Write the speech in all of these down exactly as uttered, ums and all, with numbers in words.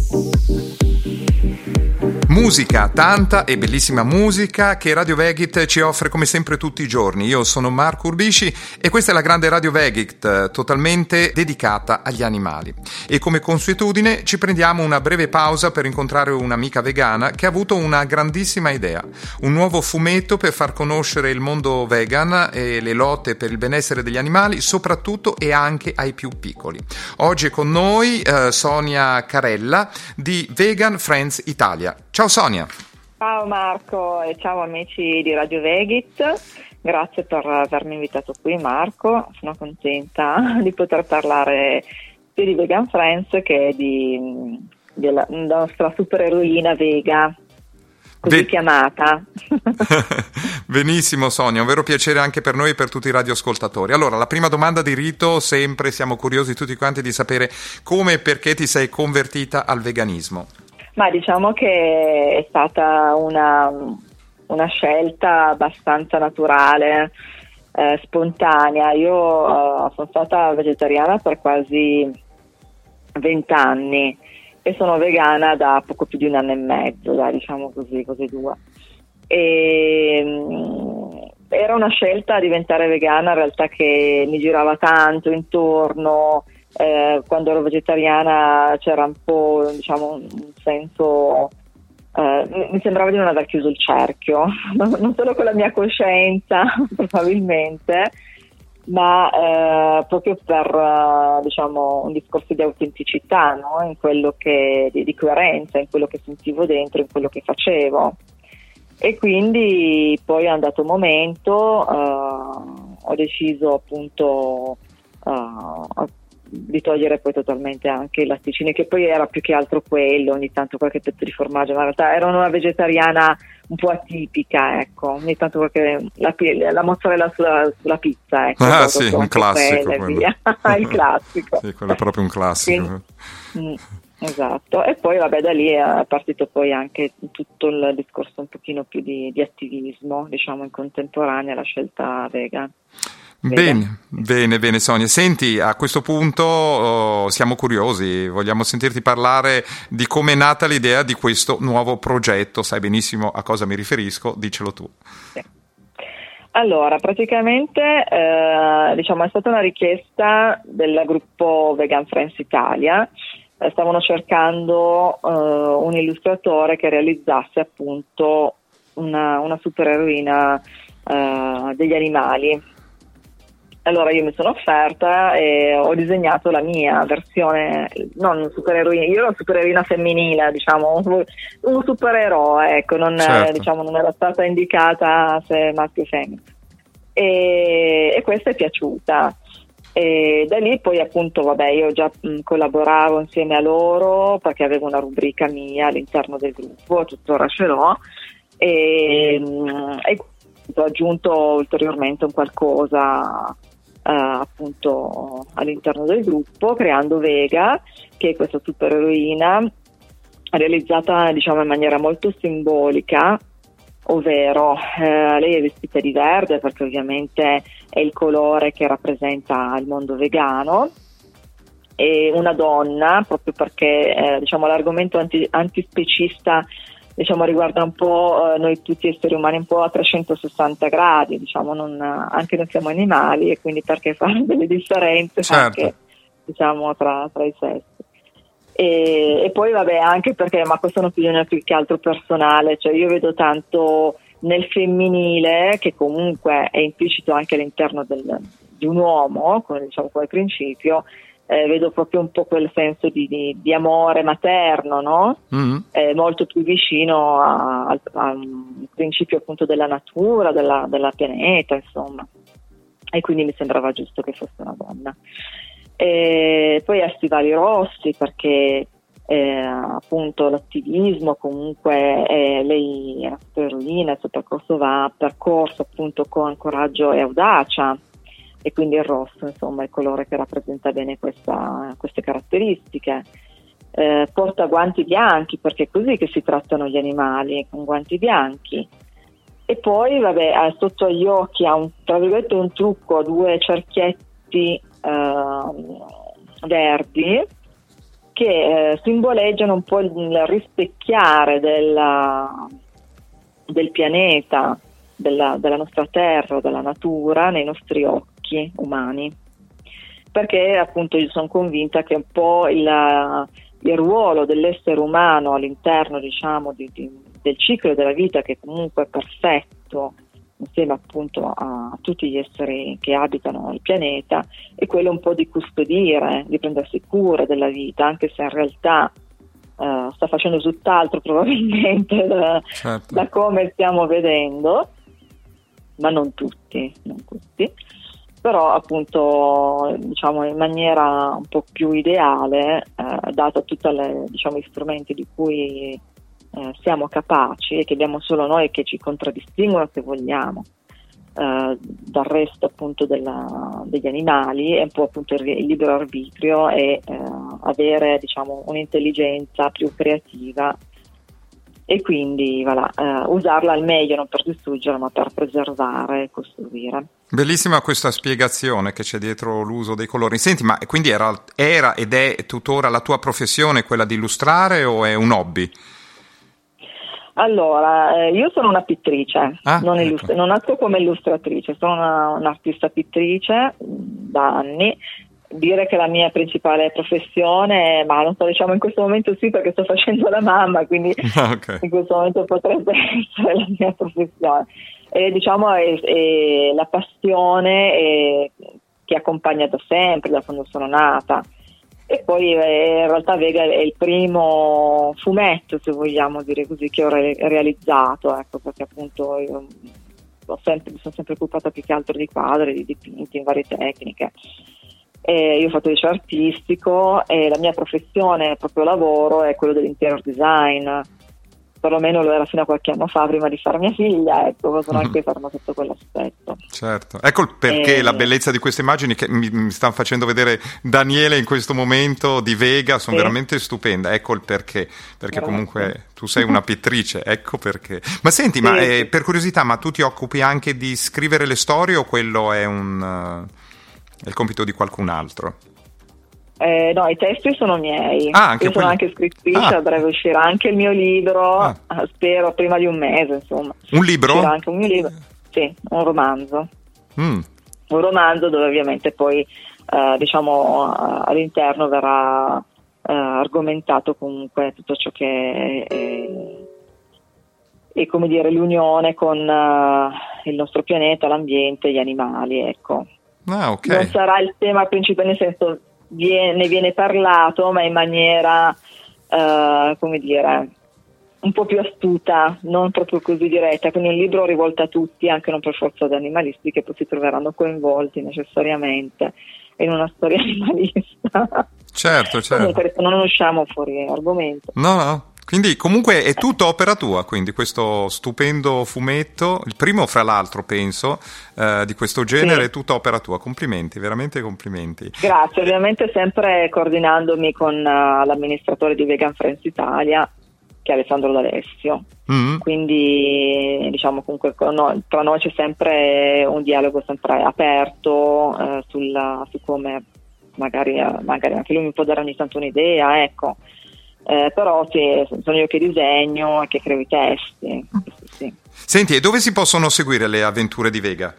Musica, tanta e bellissima musica che Radio Vegit ci offre come sempre tutti i giorni. Io sono Marco Urbisci e questa è la grande Radio Vegit, totalmente dedicata agli animali. E come consuetudine ci prendiamo una breve pausa per incontrare un'amica vegana che ha avuto una grandissima idea. Un nuovo fumetto per far conoscere il mondo vegan e le lotte per il benessere degli animali, soprattutto e anche ai più piccoli. Oggi è con noi eh, Sonia Carella di Vegan Friends Italia. Ciao Sonia. Ciao Marco e ciao amici di Radio Vegit, grazie per avermi invitato qui Marco, sono contenta di poter parlare sia di Vegan Friends che di, della, della nostra supereroina vega, così Be- chiamata. Benissimo Sonia, un vero piacere anche per noi e per tutti i radioascoltatori. Allora, la prima domanda di rito, sempre siamo curiosi tutti quanti di sapere come e perché ti sei convertita al veganismo. Ma diciamo che è stata una, una scelta abbastanza naturale, eh, spontanea. Io eh, sono stata vegetariana per quasi vent'anni e sono vegana da poco più di un anno e mezzo, dai, diciamo così, così due. E, mh, era una scelta a diventare vegana in realtà che mi girava tanto intorno. Eh, quando ero vegetariana c'era un po', diciamo, un senso, eh, mi sembrava di non aver chiuso il cerchio, non solo con la mia coscienza probabilmente, ma eh, proprio per eh, diciamo un discorso di autenticità, no? In quello che di, di coerenza, in quello che sentivo dentro, in quello che facevo. E quindi poi è andato un momento, eh, ho deciso appunto eh, di togliere poi totalmente anche i latticini, che poi era più che altro quello, ogni tanto qualche pezzo di formaggio, ma in realtà ero una vegetariana un po' atipica, ecco, ogni tanto qualche la, la mozzarella sulla, sulla pizza, ecco. Ah sì, un classico quella, il classico. Sì, quello è proprio un classico. Quindi, mh, esatto, e poi vabbè da lì è partito poi anche tutto il discorso un pochino più di, di attivismo, diciamo in contemporanea alla scelta vegan. Bene, bene, bene Sonia. Senti, a questo punto oh, siamo curiosi, vogliamo sentirti parlare di come è nata l'idea di questo nuovo progetto. Sai benissimo a cosa mi riferisco, dicelo tu. Sì. Allora, praticamente eh, diciamo è stata una richiesta del gruppo Vegan Friends Italia. Eh, stavano cercando eh, un illustratore che realizzasse appunto una, una supereroina eh, degli animali. Allora io mi sono offerta e ho disegnato la mia versione, non supereroina, io ero supereroina femminile, diciamo, un supereroe, ecco, non, certo. diciamo, non era stata indicata se maschio o femmina. E, e questa è piaciuta. E da lì poi appunto, vabbè, io già mh, collaboravo insieme a loro perché avevo una rubrica mia all'interno del gruppo, tuttora ce l'ho, e, mh, e ho aggiunto ulteriormente un qualcosa Uh, appunto all'interno del gruppo, creando Vega, che è questa supereroina realizzata diciamo in maniera molto simbolica, ovvero eh, lei è vestita di verde perché ovviamente è il colore che rappresenta il mondo vegano, e una donna proprio perché eh, diciamo l'argomento anti, antispecista diciamo riguarda un po' eh, noi tutti esseri umani un po' a trecentosessanta gradi, diciamo non, anche noi siamo animali e quindi perché fare delle differenze certo. anche diciamo tra, tra i sessi. E, e poi vabbè anche perché, ma questa è un'opinione più che altro personale, cioè io vedo tanto nel femminile, che comunque è implicito anche all'interno del, di un uomo, come diciamo come principio, Eh, vedo proprio un po' quel senso di, di, di amore materno, no? Mm-hmm. Eh, molto più vicino al principio appunto della natura, della, della pianeta, insomma. E quindi mi sembrava giusto che fosse una donna. E poi ha stivali rossi perché eh, appunto l'attivismo comunque eh, lei è una supereroina, il suo percorso va percorso appunto con coraggio e audacia. E quindi il rosso, insomma, è il colore che rappresenta bene questa, queste caratteristiche. Eh, porta guanti bianchi perché è così che si trattano gli animali, con guanti bianchi. E poi, vabbè, sotto agli occhi ha un, tra virgolette, un trucco, due cerchietti eh, verdi che eh, simboleggiano un po' il rispecchiare della, del pianeta, della, della nostra terra, della natura nei nostri occhi umani, perché appunto io sono convinta che un po' il, il ruolo dell'essere umano all'interno, diciamo, di, di, del ciclo della vita, che comunque è perfetto insieme appunto a tutti gli esseri che abitano il pianeta, è quello un po' di custodire, di prendersi cura della vita, anche se in realtà uh, sta facendo tutt'altro probabilmente da, certo. da come stiamo vedendo, ma non tutti, non tutti, però appunto diciamo in maniera un po' più ideale, eh, dato tutti diciamo, gli strumenti di cui eh, siamo capaci e che abbiamo solo noi e che ci contraddistinguono, se vogliamo, eh, dal resto appunto della, degli animali, è un po' appunto il, il libero arbitrio e eh, avere diciamo un'intelligenza più creativa e quindi voilà, eh, usarla al meglio, non per distruggerla ma per preservare e costruire. Bellissima questa spiegazione che c'è dietro l'uso dei colori. Senti, ma quindi era, era ed è tuttora la tua professione quella di illustrare o è un hobby? Allora, eh, io sono una pittrice, ah, non, ecco. illustra- non nasco come illustratrice, sono una, un'artista pittrice da anni. Dire che la mia principale professione, ma non so, diciamo in questo momento sì, perché sto facendo la mamma, quindi okay. in questo momento potrebbe essere la mia professione. E diciamo è, è la passione è, che accompagna da sempre, da quando sono nata. E poi eh, in realtà Vega è il primo fumetto, se vogliamo dire così, che ho re- realizzato, ecco, perché appunto io ho sempre, mi sono sempre occupata più che altro di quadri, di dipinti in varie tecniche. E io ho fatto liceo artistico e la mia professione, il proprio lavoro, è quello dell'interior design, perlomeno lo era fino a qualche anno fa, prima di fare mia figlia, ecco, sono anche ferma sotto quell'aspetto. Certo, ecco il perché e... la bellezza di queste immagini che mi, mi stanno facendo vedere Daniele in questo momento di Vega, sono sì. veramente stupende, ecco il perché, perché Grazie. Comunque tu sei una pittrice, ecco perché. Ma senti, sì, ma eh, per curiosità, ma tu ti occupi anche di scrivere le storie o quello è un... Uh... è il compito di qualcun altro? Eh, no, i testi sono miei. Ah, anche io sono quelli... anche scrittrice, a breve uscirà anche il mio libro, ah. spero prima di un mese, insomma. Un libro? Uscirà anche un mio libro, sì, un romanzo. Mm. Un romanzo dove ovviamente poi, eh, diciamo, all'interno verrà eh, argomentato comunque tutto ciò che è, è, è come dire, l'unione con uh, il nostro pianeta, l'ambiente, gli animali, ecco. Ah, okay. Non sarà il tema principale, nel senso viene, ne viene parlato, ma in maniera uh, come dire un po' più astuta, non proprio così diretta, quindi un libro rivolto a tutti, anche non per forza ad animalisti, che poi si troveranno coinvolti necessariamente in una storia animalista. Certo, certo. Comunque non usciamo fuori argomento. No, no. Quindi comunque è tutto opera tua, quindi questo stupendo fumetto, il primo fra l'altro penso, eh, di questo genere, sì. È tutto opera tua, complimenti, veramente complimenti. Grazie, ovviamente sempre coordinandomi con uh, l'amministratore di Vegan Friends Italia, che è Alessandro D'Alessio, mm-hmm. quindi diciamo comunque no, tra noi c'è sempre un dialogo sempre aperto uh, sulla, su come magari, uh, magari anche lui mi può dare ogni tanto un'idea, ecco. Eh, però sì, sono io che disegno e che creo i testi. Sì. Senti, e dove si possono seguire le avventure di Vega?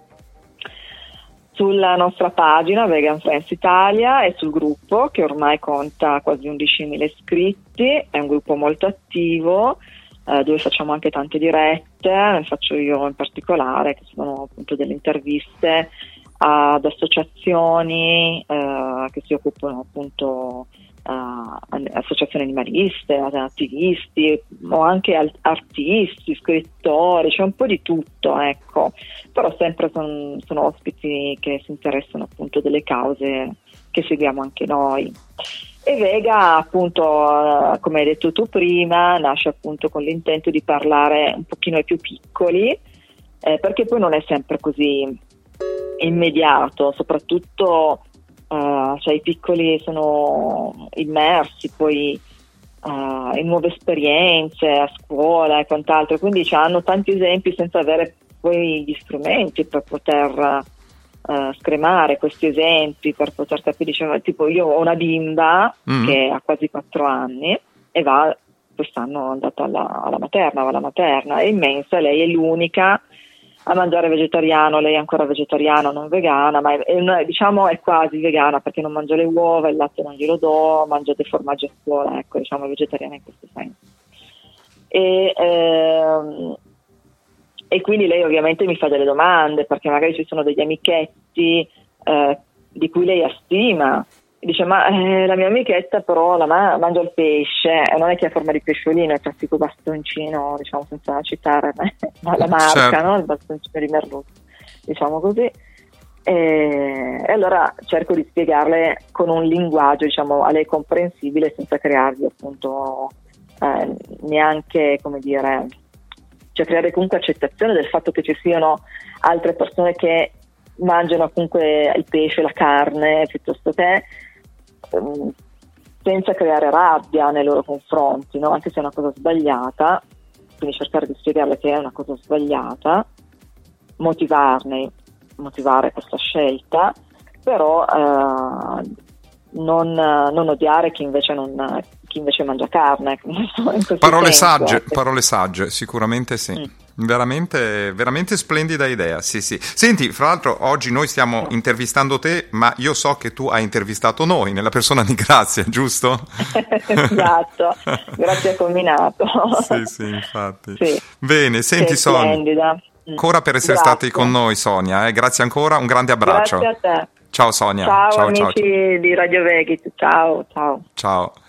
Sulla nostra pagina Vegan Friends Italia e sul gruppo, che ormai conta quasi undicimila iscritti, è un gruppo molto attivo, eh, dove facciamo anche tante dirette, ne faccio io in particolare, che sono appunto delle interviste ad associazioni eh, che si occupano appunto Uh, associazioni animaliste, attivisti o anche al- artisti, scrittori, c'è un po' di tutto, ecco, però sempre son, sono ospiti che si interessano appunto delle cause che seguiamo anche noi. E Vega appunto, uh, come hai detto tu prima, nasce appunto con l'intento di parlare un pochino ai più piccoli, eh, perché poi non è sempre così immediato, soprattutto Uh, cioè i piccoli sono immersi poi uh, in nuove esperienze a scuola e quant'altro, quindi cioè, hanno tanti esempi senza avere poi gli strumenti per poter uh, scremare questi esempi per poter capire, diciamo, tipo io ho una bimba mm. che ha quasi quattro anni e va, quest'anno è andata alla, alla materna, va alla materna, è immensa, lei è l'unica a mangiare vegetariano, lei è ancora vegetariana, non vegana, ma è, è, diciamo è quasi vegana perché non mangia le uova, il latte non glielo do, mangia dei formaggi a scuola, ecco, diciamo è vegetariana in questo senso. E, ehm, e quindi lei ovviamente mi fa delle domande, perché magari ci sono degli amichetti eh, di cui lei ha stima, dice ma eh, la mia amichetta però la ma- mangia il pesce, e non è che ha forma di pesciolino, è il classico bastoncino, diciamo senza citare la marca, certo. No? Il bastoncino di merluzzo, diciamo così. E, e allora cerco di spiegarle con un linguaggio, diciamo, a lei comprensibile, senza creargli appunto eh, neanche, come dire, cioè creare comunque accettazione del fatto che ci siano altre persone che mangiano comunque il pesce, la carne, piuttosto che um, senza creare rabbia nei loro confronti, no? Anche se è una cosa sbagliata, quindi cercare di spiegarle che è una cosa sbagliata, motivarne, motivare questa scelta, però uh, non, non odiare chi invece non chi invece mangia carne. Parole senso, sagge, ecco. Parole sagge, sicuramente sì. Mm. Veramente, veramente splendida idea, sì sì. Senti, fra l'altro oggi noi stiamo intervistando te, ma io so che tu hai intervistato noi nella persona di Grazia, giusto? Esatto, Grazia Combinato. Sì, sì, infatti. Sì. Bene, senti Sonia, ancora per essere Grazie. stati con noi Sonia, eh? Grazie ancora, un grande abbraccio. Grazie a te. Ciao Sonia. Ciao, ciao amici ciao. di Radio Vegit, ciao ciao. Ciao.